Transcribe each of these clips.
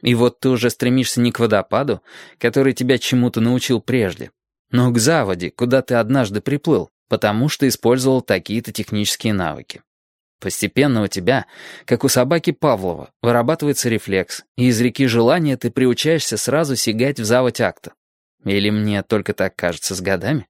И вот ты уже стремишься не к водопаду, который тебя чему-то научил прежде, но к заводе, куда ты однажды приплыл, потому что использовал такие-то технические навыки. Постепенно у тебя, как у собаки Павлова, вырабатывается рефлекс, и из реки желания ты приучаешься сразу сигать в заводь акта. Или мне только так кажется с годами?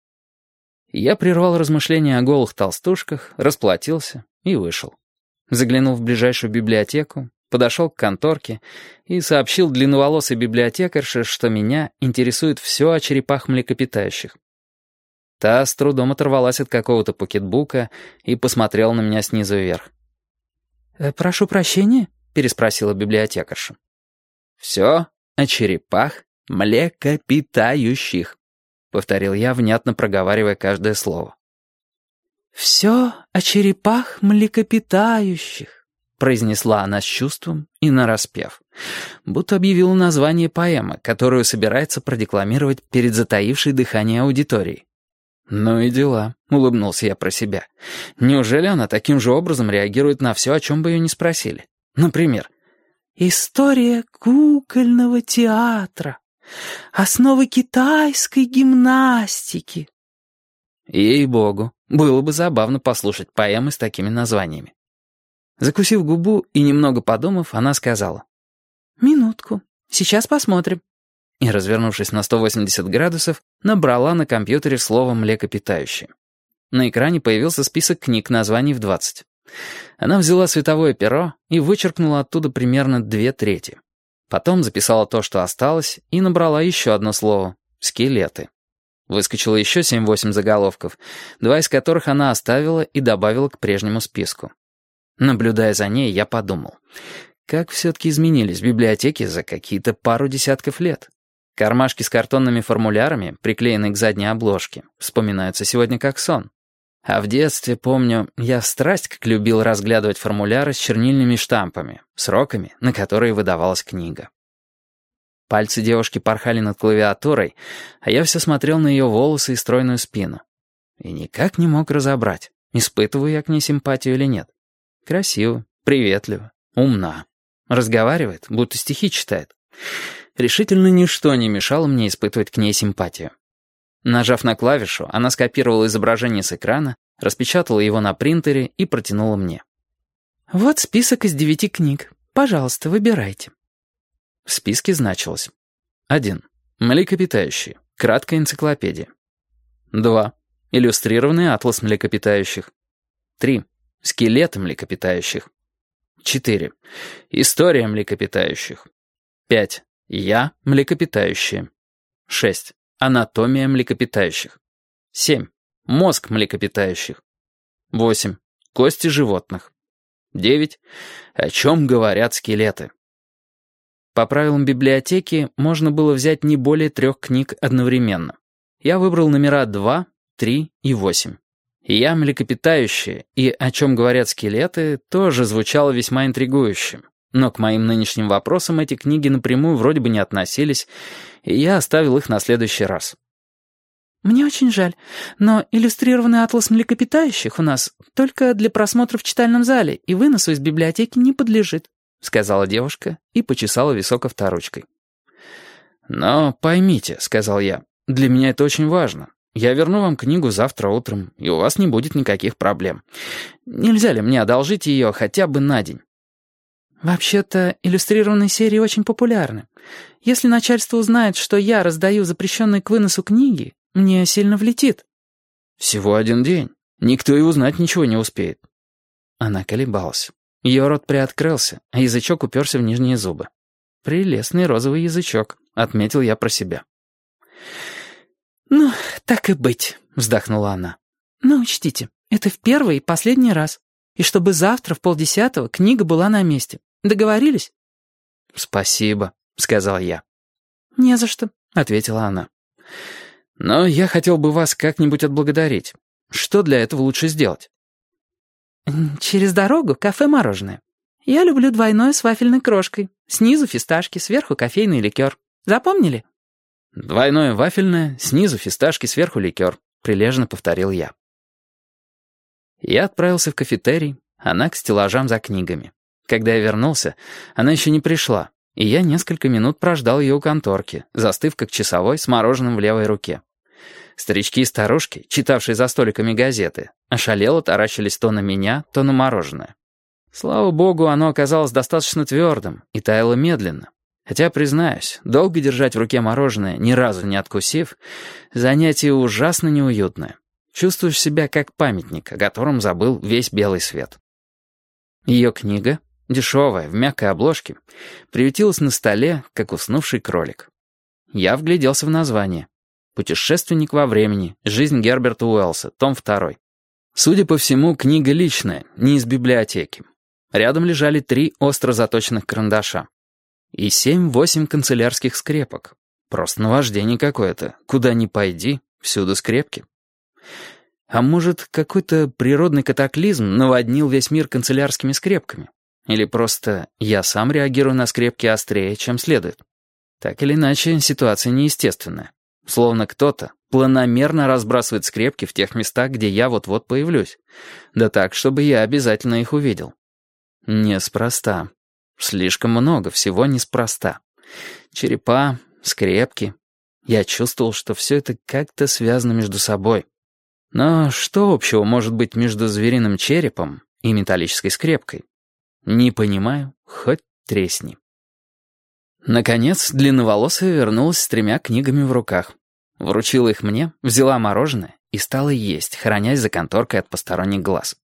Я прервал размышления о голых толстушках, расплатился и вышел. Заглянул в ближайшую библиотеку, подошел к конторке и сообщил длинноволосой библиотекарше, что меня интересует все о черепах млекопитающих. Та с трудом оторвалась от какого-то покетбука и посмотрела на меня снизу вверх. «Прошу прощения?» — переспросила библиотекарша. «Все о черепах млекопитающих», — повторил я, внятно проговаривая каждое слово. «Все о черепах млекопитающих», — произнесла она с чувством и нараспев, будто объявила название поэмы, которую собирается продекламировать перед затаившей дыхание аудиторией. «Ну и дела», — улыбнулся я про себя. «Неужели она таким же образом реагирует на все, о чем бы ее ни спросили? Например, «История кукольного театра. Основы китайской гимнастики». Ей-богу, было бы забавно послушать поэмы с такими названиями. Закусив губу и немного подумав, она сказала: «Минутку, сейчас посмотрим». И, развернувшись на 180 градусов, набрала на компьютере слово «млекопитающие». На экране появился список книг названий в 20. Она взяла световое перо и вычеркнула оттуда примерно 2/3. Потом записала то, что осталось, и набрала еще одно слово — «скелеты». Выскочило еще 7-8 заголовков, 2 из которых она оставила и добавила к прежнему списку. Наблюдая за ней, я подумал, как все-таки изменились библиотеки за какие-то пару десятков лет. Кармашки с картонными формулярами, приклеенные к задней обложке, вспоминаются сегодня как сон. А в детстве, помню, я страсть как любил разглядывать формуляры с чернильными штампами, сроками, на которые выдавалась книга. Пальцы девушки порхали над клавиатурой, а я все смотрел на ее волосы и стройную спину. И никак не мог разобрать, испытываю я к ней симпатию или нет. Красиво, приветливо, умна. Разговаривает, будто стихи читает. Решительно ничто не мешало мне испытывать к ней симпатию. Нажав на клавишу, она скопировала изображение с экрана, распечатала его на принтере и протянула мне. «Вот список из 9 книг. Пожалуйста, выбирайте». В списке значилось: 1. Млекопитающие. Краткая энциклопедия. 2. Иллюстрированный атлас млекопитающих. 3. Скелеты млекопитающих. 4. История млекопитающих. 5. Я млекопитающие. 6. Анатомия млекопитающих. 7. Мозг млекопитающих. 8. Кости животных. 9. О чем говорят скелеты. По правилам библиотеки можно было взять не более 3 книг одновременно. Я выбрал номера 2, 3 и 8. И я млекопитающие, и о чем говорят скелеты, тоже звучало весьма интригующе. Но к моим нынешним вопросам эти книги напрямую вроде бы не относились, и я оставил их на следующий раз. «Мне очень жаль, но иллюстрированный атлас млекопитающих у нас только для просмотра в читальном зале и выносу из библиотеки не подлежит», — сказала девушка и почесала висок авторучкой. «Но поймите», — сказал я, — «для меня это очень важно. Я верну вам книгу завтра утром, и у вас не будет никаких проблем. Нельзя ли мне одолжить ее хотя бы на день?» «Вообще-то иллюстрированные серии очень популярны. Если начальство узнает, что я раздаю запрещенные к выносу книги, мне сильно влетит». «Всего 1 день. Никто и узнать ничего не успеет». Она колебалась. Ее рот приоткрылся, а язычок уперся в нижние зубы. «Прелестный розовый язычок», — отметил я про себя. «Ну, так и быть», — вздохнула она. «Но учтите, это в первый и последний раз. И чтобы завтра в 9:30 книга была на месте. Договорились?» «Спасибо», — сказал я. «Не за что», — ответила она. «Но я хотел бы вас как-нибудь отблагодарить. Что для этого лучше сделать?» «Через дорогу кафе-мороженое. Я люблю двойное с вафельной крошкой. Снизу фисташки, сверху кофейный ликер. Запомнили?» «Двойное вафельное, снизу фисташки, сверху ликер», — прилежно повторил я. Я отправился в кафетерий, она к стеллажам за книгами. Когда я вернулся, она еще не пришла, И я несколько минут прождал ее у конторки, застыв как часовой с мороженым в левой руке. Старички и старушки, читавшие за столиками газеты, ошалело таращились то на меня, то на мороженое. Слава богу, оно оказалось достаточно твердым и таяло медленно. Хотя, признаюсь, долго держать в руке мороженое, ни разу не откусив, занятие ужасно неуютное. Чувствуешь себя как памятник, о котором забыл весь белый свет. Ее книга, дешевая, в мягкой обложке, приютилась на столе, как уснувший кролик. Я вгляделся в название. «Путешественник во времени. Жизнь Герберта Уэллса. Том 2». Судя по всему, книга личная, не из библиотеки. Рядом лежали 3 остро заточенных карандаша. И 7-8 канцелярских скрепок. Просто наваждение какое-то. Куда ни пойди, всюду скрепки. А может, какой-то природный катаклизм наводнил весь мир канцелярскими скрепками? Или просто я сам реагирую на скрепки острее, чем следует? Так или иначе, ситуация неестественная. Словно кто-то планомерно разбрасывает скрепки в тех местах, где я вот-вот появлюсь. Да так, чтобы я обязательно их увидел. Неспроста. Слишком много всего неспроста. Черепа, скрепки. Я чувствовал, что все это как-то связано между собой. Но что общего может быть между звериным черепом и металлической скрепкой? Не понимаю, хоть тресни. Наконец, длинноволосая вернулась с 3 книгами в руках. Вручила их мне, взяла мороженое и стала есть, хранясь за конторкой от посторонних глаз.